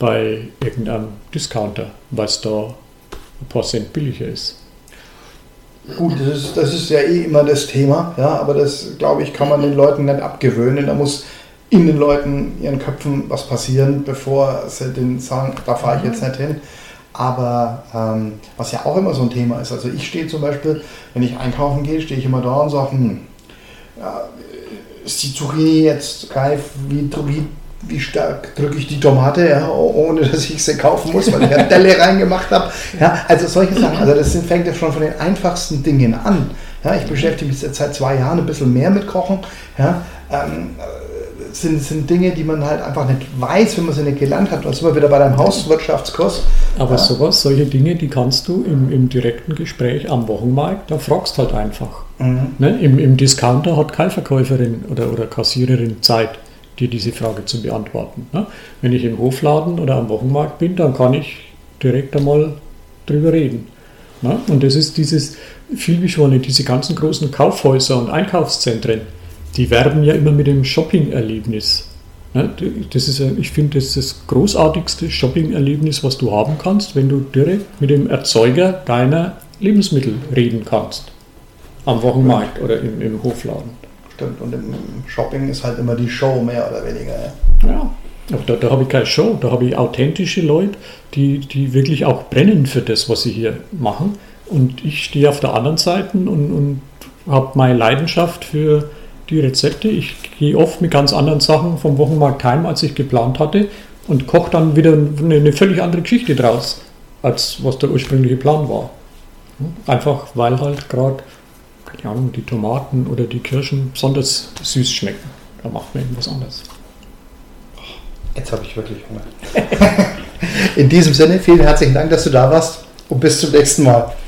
bei irgendeinem Discounter, weil es da ein paar Cent billiger ist. Gut, das ist, das ist ja eh immer das Thema, ja, aber das, glaube ich, kann man den Leuten nicht abgewöhnen. Da muss in den Leuten, ihren Köpfen was passieren, bevor sie den sagen, da fahre ich jetzt nicht hin. Aber ähm, was ja auch immer so ein Thema ist, also ich stehe zum Beispiel, wenn ich einkaufen gehe, stehe ich immer da und sage, hm, ja, ist die Zucchini jetzt reif, wie, wie, wie stark drücke ich die Tomate, ja, ohne dass ich sie kaufen muss, weil ich eine Delle reingemacht habe. Ja, also solche Sachen, also das sind, fängt ja schon von den einfachsten Dingen an. Ja, ich beschäftige mich jetzt seit zwei Jahren ein bisschen mehr mit Kochen. Ja, ähm, sind, sind Dinge, die man halt einfach nicht weiß, wenn man sie nicht gelernt hat. Da sind wir wieder bei deinem Hauswirtschaftskurs. Aber ja. sowas, solche Dinge, die kannst du im, im direkten Gespräch am Wochenmarkt, da fragst halt einfach. Mhm. Ne? Im, Im Discounter hat keine Verkäuferin oder, oder Kassiererin Zeit, dir diese Frage zu beantworten. Ne? Wenn ich im Hofladen oder am Wochenmarkt bin, dann kann ich direkt einmal drüber reden. Ne? Und das ist dieses vielbeschworene, diese ganzen großen Kaufhäuser und Einkaufszentren, die werben ja immer mit dem Shopping-Erlebnis. Ne? Das ist, ich finde, das ist das großartigste Shopping-Erlebnis, was du haben kannst, wenn du direkt mit dem Erzeuger deiner Lebensmittel reden kannst. Am Wochenmarkt oder im, im Hofladen. Stimmt, und im Shopping ist halt immer die Show, mehr oder weniger. Ja, ja. Aber da, da habe ich keine Show, da habe ich authentische Leute, die, die wirklich auch brennen für das, was sie hier machen. Und ich stehe auf der anderen Seite und, und habe meine Leidenschaft für die Rezepte. Ich gehe oft mit ganz anderen Sachen vom Wochenmarkt heim, als ich geplant hatte, und koche dann wieder eine, eine völlig andere Geschichte draus, als was der ursprüngliche Plan war. Einfach weil halt gerade, keine Ahnung, die Tomaten oder die Kirschen besonders süß schmecken. Da macht man irgendwas anderes. Jetzt habe ich wirklich Hunger. In diesem Sinne, vielen herzlichen Dank, dass du da warst und bis zum nächsten Mal.